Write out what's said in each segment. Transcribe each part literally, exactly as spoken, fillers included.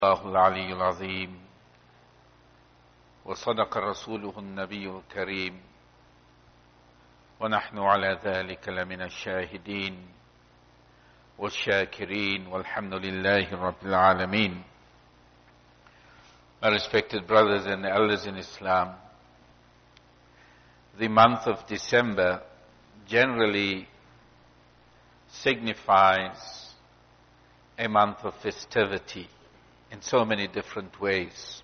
الله العلي العظيم وصدق رسوله النبي الكريم ونحن على ذلك لمن الشاهدين والشاكرين والحمد لله رب العالمين. My respected brothers and elders in Islam, the month of December generally signifies a month of festivity in so many different ways.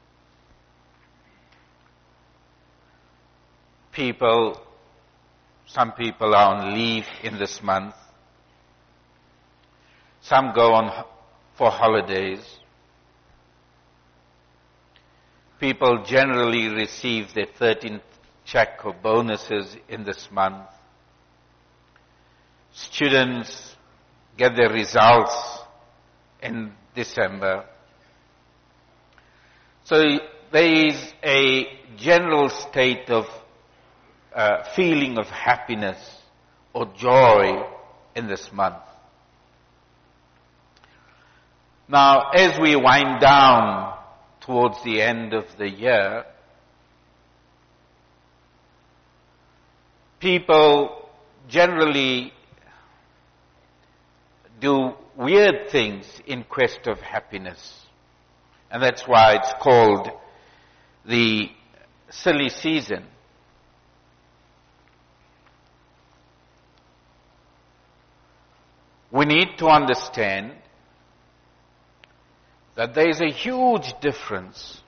People, some people are on leave in this month. Some go on for holidays. People generally receive their thirteenth check or bonuses in this month. Students get their results in December. So there is a general state of uh, feeling of happiness or joy in this month. Now, as we wind down towards the end of the year, people generally do weird things in quest of happiness. And that's why it's called the silly season. We need to understand that there is a huge difference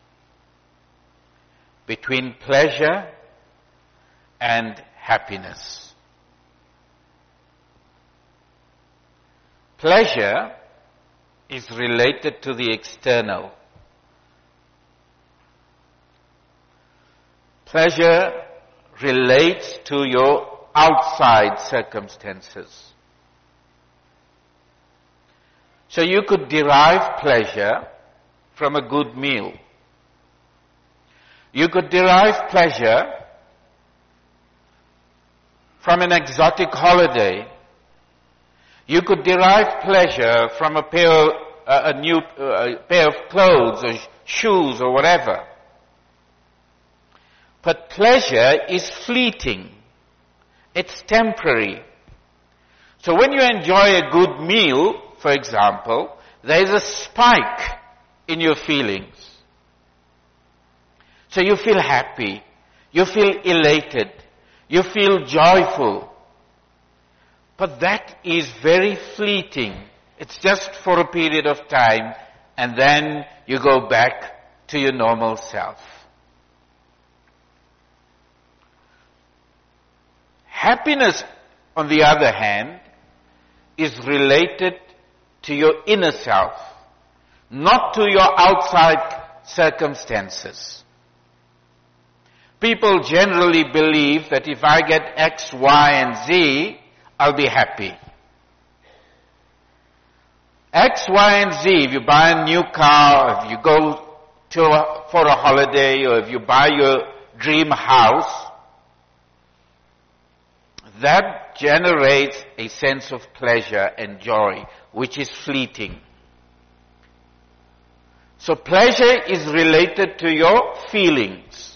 between pleasure and happiness. Pleasure is related to the external. Pleasure relates to your outside circumstances. So you could derive pleasure from a good meal. You could derive pleasure from an exotic holiday. You could derive pleasure from a pair, uh, a new uh, pair of clothes or shoes or whatever. But pleasure is fleeting. It's temporary. So when you enjoy a good meal, for example, there is a spike in your feelings. So you feel happy. You feel elated. You feel joyful. But that is very fleeting. It's just for a period of time, and then you go back to your normal self. Happiness, on the other hand, is related to your inner self, not to your outside circumstances. People generally believe that if I get X, Y, and Z, I'll be happy. X, Y, and Z, if you buy a new car, if you go to a, for a holiday, or if you buy your dream house, that generates a sense of pleasure and joy, which is fleeting. So pleasure is related to your feelings.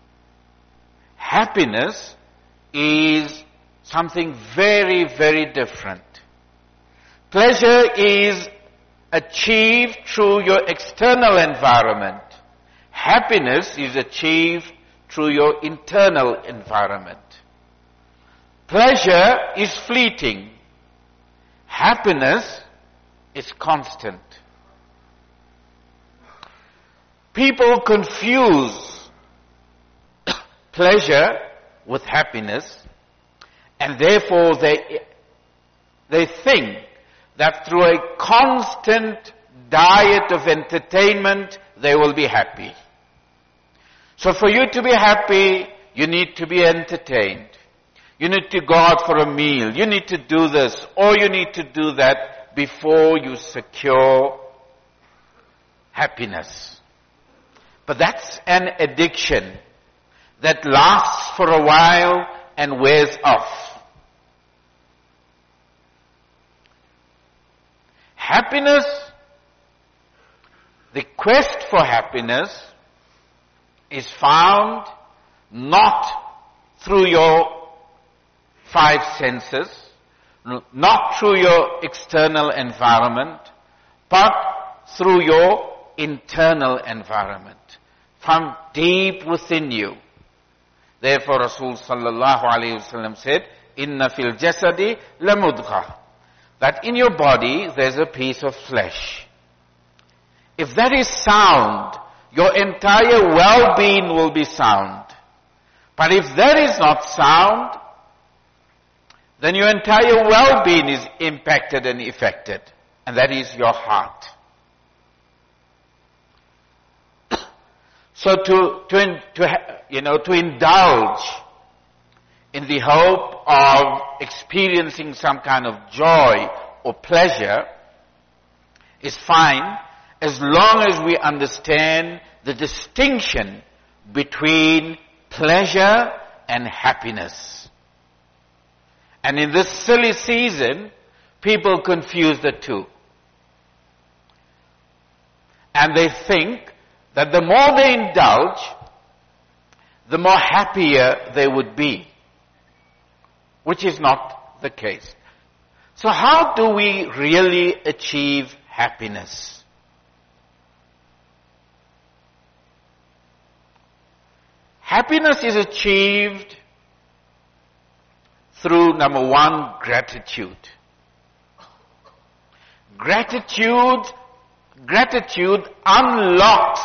Happiness is something very, very different. Pleasure is achieved through your external environment. Happiness is achieved through your internal environment. Pleasure is fleeting. Happiness is constant. People confuse pleasure with happiness, and therefore they, they think that through a constant diet of entertainment, they will be happy. So for you to be happy, you need to be entertained. You need to go out for a meal. You need to do this, or you need to do that before you secure happiness. But that's an addiction that lasts for a while and wears off. Happiness the quest for happiness is found not through your five senses, not through your external environment, but through your internal environment, from deep within you. Therefore Rasul sallallahu alayhi wasallam said, Inna fil jasadi la mudghah, that in your body there's a piece of flesh. If that is sound, your entire well-being will be sound. But if that is not sound, then your entire well-being is impacted and affected. And that is your heart. So to, to, to, you know, to indulge in the hope of experiencing some kind of joy or pleasure is fine, as long as we understand the distinction between pleasure and happiness. And in this silly season, people confuse the two. And they think that the more they indulge, the more happier they would be, which is not the case. So how do we really achieve happiness? Happiness is achieved through, number one, gratitude. Gratitude, gratitude unlocks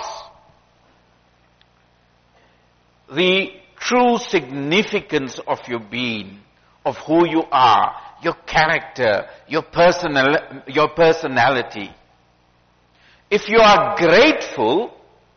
the true significance of your being, of who you are, your character, your personal, your personality. If you are grateful,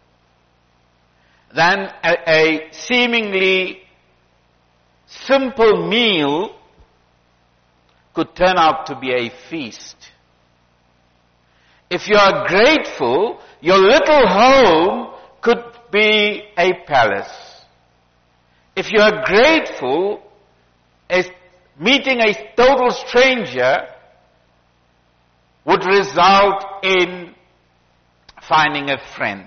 then a, a seemingly simple meal could turn out to be a feast. If you are grateful, your little home could be a palace. If you are grateful, a, meeting a total stranger would result in finding a friend.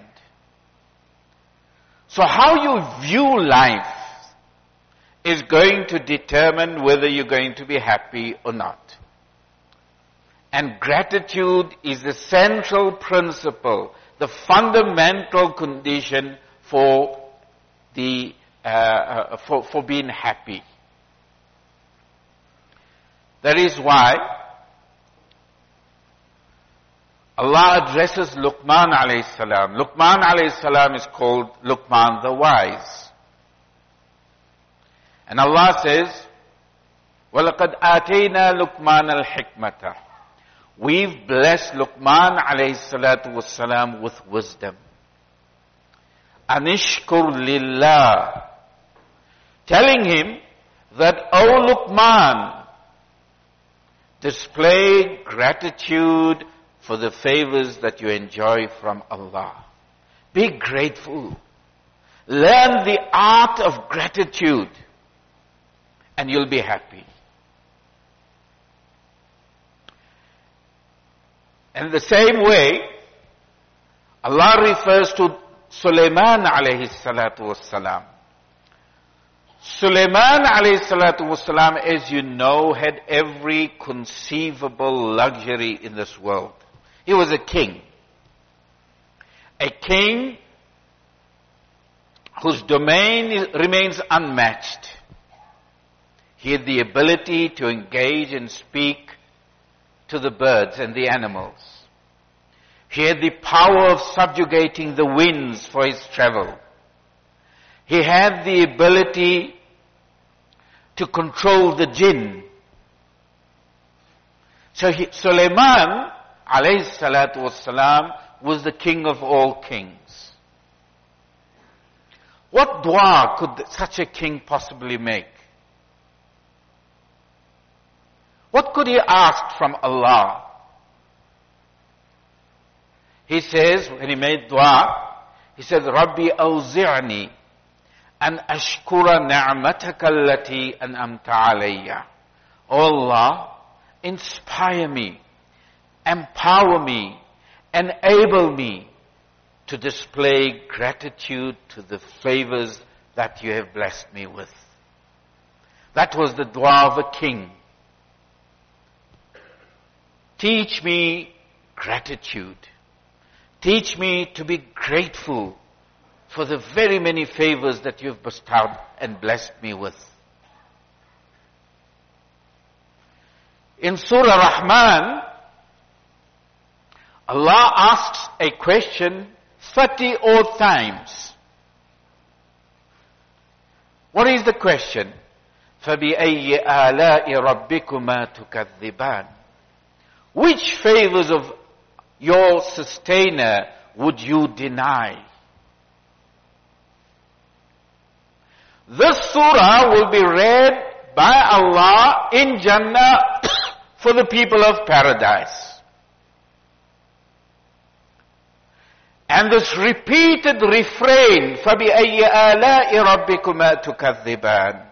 So how you view life is going to determine whether you're going to be happy or not. And gratitude is the central principle, the fundamental condition for the uh, uh, for, for being happy. That is why Allah addresses Luqman alayhi salam. Luqman alayhi salam is called Luqman the wise. And Allah says, وَلَقَدْ آتَيْنَا لُقْمَانَ الْحِكْمَةَ. We've blessed Luqman alayhi salatu wassalam with wisdom. Anishkur lillah. Telling him that, O Luqman, display gratitude for the favors that you enjoy from Allah. Be grateful. Learn the art of gratitude, and you'll be happy. In the same way, Allah refers to Sulaiman alayhi salatu wassalam. Sulaiman alayhi salatu wassalam, as you know, had every conceivable luxury in this world. He was a king. A king whose domain is, remains unmatched. He had the ability to engage and speak to the birds and the animals. He had the power of subjugating the winds for his travel. He had the ability to control the jinn. So he, Sulaiman alayhi salatu wassalam was the king of all kings. What dua could such a king possibly make? What could he ask from Allah? He says, when he made dua, he said, Rabbi awzi'ni an ashkura ni'mataka allati an'amta alayya. O Allah, inspire me, empower me, enable me to display gratitude to the favors that you have blessed me with. That was the dua of a king. Teach me gratitude. Teach me to be grateful for the very many favors that you have bestowed and blessed me with. In Surah Rahman, Allah asks a question thirty odd times. What is the question? فَبِأَيِّ آلَاءِ رَبِّكُمَا تُكَذِّبَانِ? Which favors of your sustainer would you deny? This surah will be read by Allah in Jannah for the people of paradise. And this repeated refrain, فَبِأَيِّ آلَاءِ رَبِّكُمَا تُكَذِّبَانِ,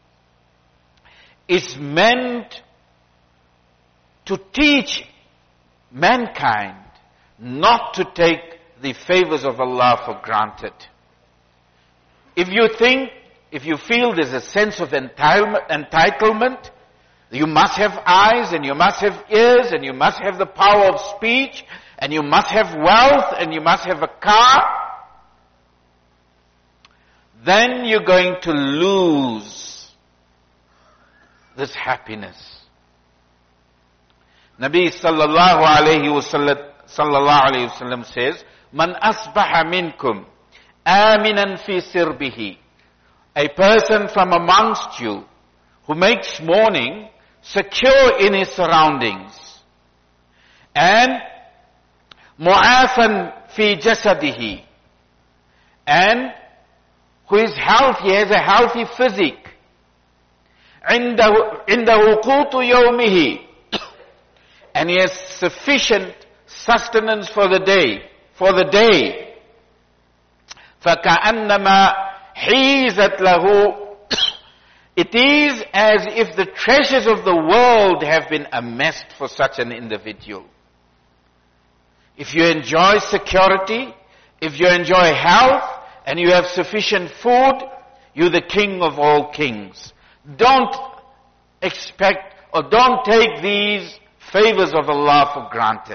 is meant to teach mankind not to take the favors of Allah for granted. If you think, if you feel there's a sense of entitlement, entitlement, you must have eyes and you must have ears and you must have the power of speech and you must have wealth and you must have a car, then you're going to lose this happiness. Nabi sallallahu alayhi wa sallam says, Man asbaha minkum aminan fi sirbihi. A person from amongst you who makes morning secure in his surroundings, and mu'afan fi jasadihi, and who is healthy, has a healthy physique, indahu indahu qutu yawmihi, and he has sufficient sustenance for the day, for the day. فَكَأَنَّمَا حِيزَتْ لَهُ. It is as if the treasures of the world have been amassed for such an individual. If you enjoy security, if you enjoy health, and you have sufficient food, you're the king of all kings. Don't expect or don't take these favors of Allah for granted.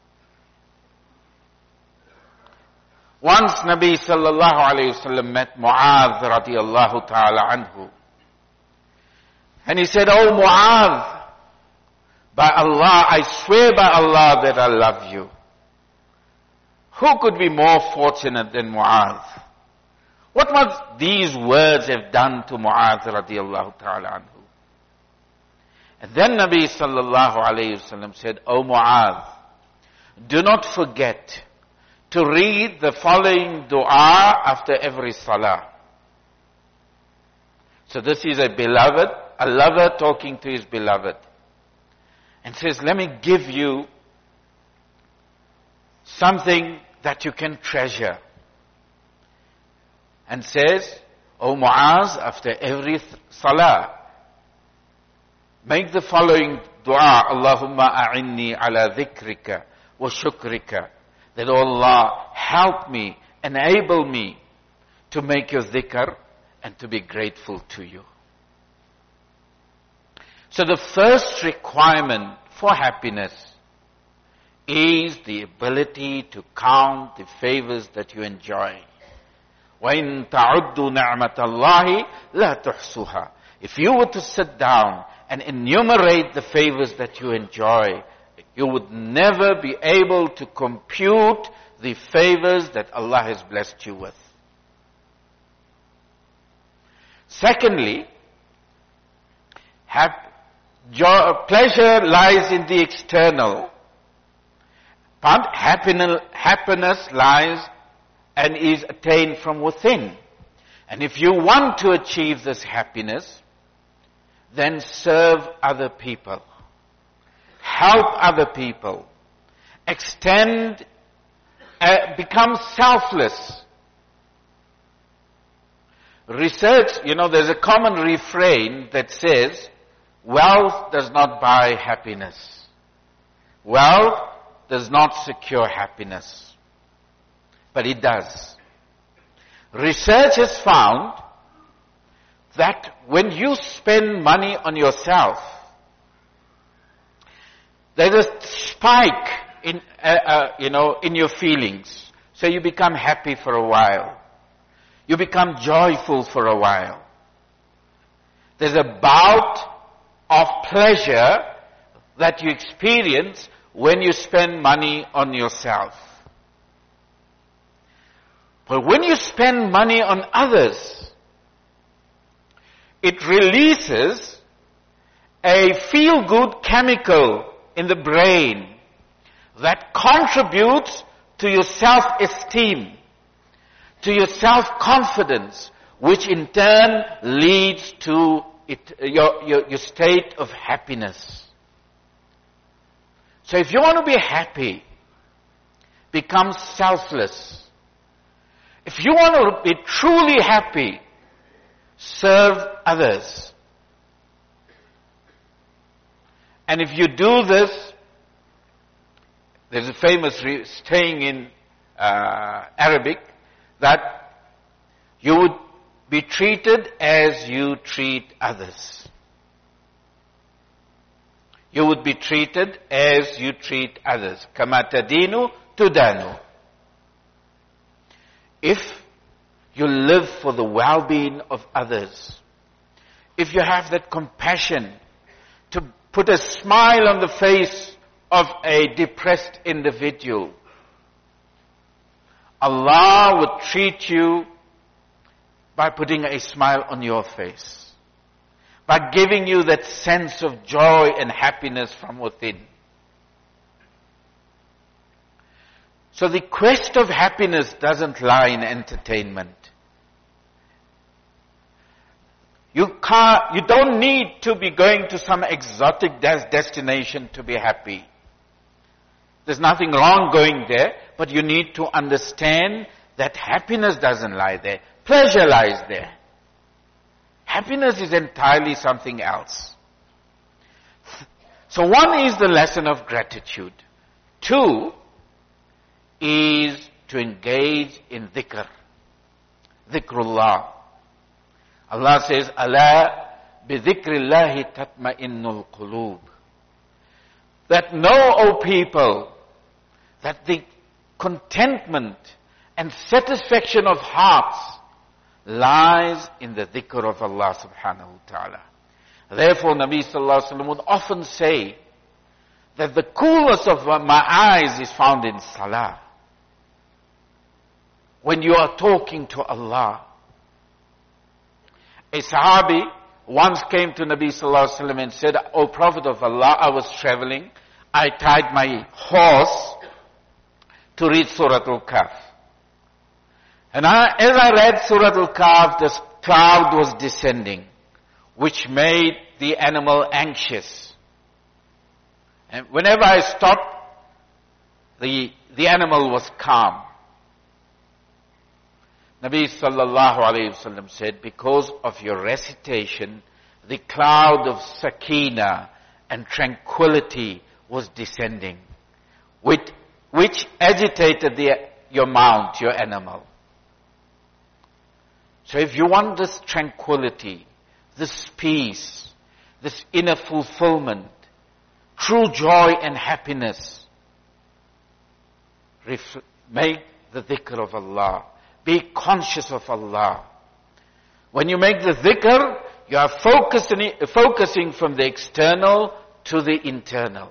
Once Nabi sallallahu alayhi wasallam met Mu'adh radiyallahu ta'ala anhu. And he said, Oh Mu'adh, by Allah, I swear by Allah that I love you. Who could be more fortunate than Mu'adh? What must these words have done to Mu'adh radiyallahu ta'ala anhu? And then Nabi sallallahu alayhi wasallam said, O Mu'adh, do not forget to read the following dua after every salah. So this is a beloved, a lover talking to his beloved. And says, let me give you something that you can treasure. And says, O Mu'adh, after every salah, make the following dua, Allahumma a'inni ala dhikrika wa shukrika. That, oh Allah, help me, enable me to make your dhikr and to be grateful to you. So the first requirement for happiness is the ability to count the favors that you enjoy. وَإِن تَعُدُّوا نِعْمَةَ اللَّهِ لَا تُحْصُوهَا. If you were to sit down and enumerate the favors that you enjoy, you would never be able to compute the favors that Allah has blessed you with. Secondly, hap- joy, pleasure lies in the external, but happiness, happiness lies and is attained from within. And if you want to achieve this happiness, then serve other people. Help other people. Extend, uh, become selfless. Research, you know, there's a common refrain that says, wealth does not buy happiness. Wealth does not secure happiness. but it does. Research has found that when you spend money on yourself, there's a spike in, uh, uh, you know, in your feelings. So you become happy for a while. You become joyful for a while. There's a bout of pleasure that you experience when you spend money on yourself. But when you spend money on others, it releases a feel-good chemical in the brain that contributes to your self-esteem, to your self-confidence, which in turn leads to it, your, your, your state of happiness. So if you want to be happy, become selfless. If you want to be truly happy, serve others. And if you do this, there's a famous re- saying in uh, Arabic that you would be treated as you treat others. You would be treated as you treat others. Kama tadinu tudanu. If you live for the well-being of others, if you have that compassion to put a smile on the face of a depressed individual, Allah would treat you by putting a smile on your face, by giving you that sense of joy and happiness from within. So the quest of happiness doesn't lie in entertainment. You can't, you don't need to be going to some exotic des- destination to be happy. There's nothing wrong going there, but you need to understand that happiness doesn't lie there. Pleasure lies there. Happiness is entirely something else. So one is the lesson of gratitude. Two is to engage in dhikr. Dhikrullah. Allah says, Ala bi dhikrillahi tatma'innul qulub. That know, O people, that the contentment and satisfaction of hearts lies in the dhikr of Allah subhanahu wa ta'ala. Therefore, Nabi sallallahu alaihi wasallam would often say that the coolness of my eyes is found in salah. When you are talking to Allah. A Sahabi once came to Nabi sallallahu alaihi wasallam and said, O Prophet of Allah, I was traveling. I tied my horse to read Surah Al-Kahf. And I, as I read Surah Al-Kahf, this cloud was descending, which made the animal anxious. And whenever I stopped, the, the animal was calm. Nabi sallallahu alayhi wasallam said, because of your recitation, the cloud of sakina and tranquility was descending, which, which agitated the, your mount, your animal. So if you want this tranquility, this peace, this inner fulfillment, true joy and happiness, ref- make the dhikr of Allah. Be conscious of Allah. When you make the dhikr, you are focusing, focusing from the external to the internal.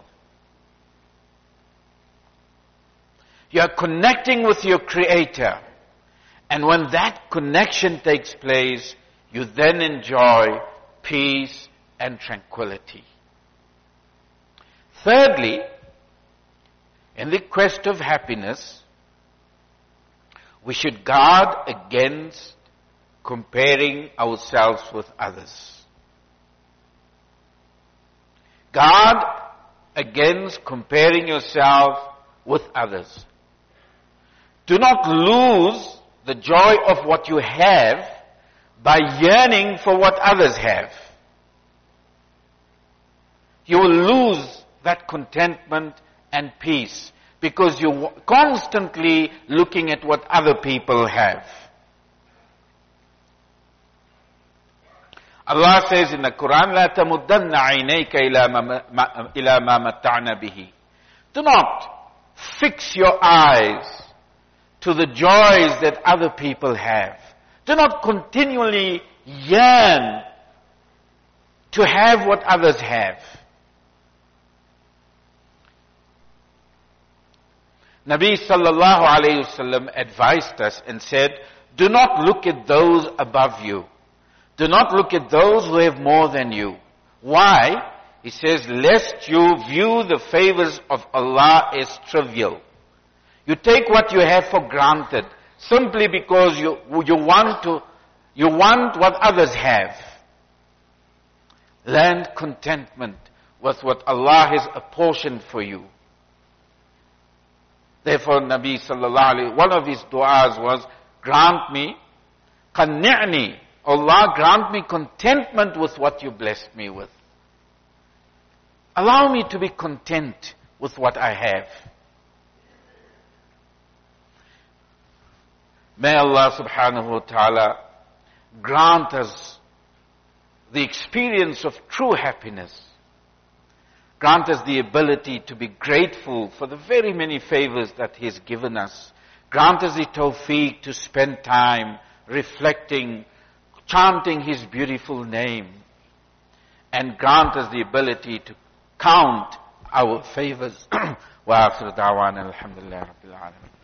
You are connecting with your Creator. And when that connection takes place, you then enjoy peace and tranquility. Thirdly, in the quest of happiness, we should guard against comparing ourselves with others. Guard against comparing yourself with others. Do not lose the joy of what you have by yearning for what others have. You will lose that contentment and peace because you're constantly looking at what other people have. Allah says in the Quran, لا تمدن عينيك إلى ما إلى ما متعنا به. Do not fix your eyes to the joys that other people have. Do not continually yearn to have what others have. Nabi sallallahu alayhi wasallam advised us and said, do not look at those above you. Do not look at those who have more than you. Why? He says, lest you view the favors of Allah as trivial. You take what you have for granted simply because you, you want to, you want what others have. Learn contentment with what Allah has apportioned for you. Therefore, Nabi sallallahu alayhi, one of his du'as was, grant me, qanni'ni, Allah, grant me contentment with what you blessed me with. Allow me to be content with what I have. May Allah subhanahu wa ta'ala grant us the experience of true happiness. Grant us the ability to be grateful for the very many favors that He has given us. Grant us the tawfiq to spend time reflecting, chanting His beautiful name, and grant us the ability to count our favors. Wa akhir da'wana alhamdulillah rabbil alamin.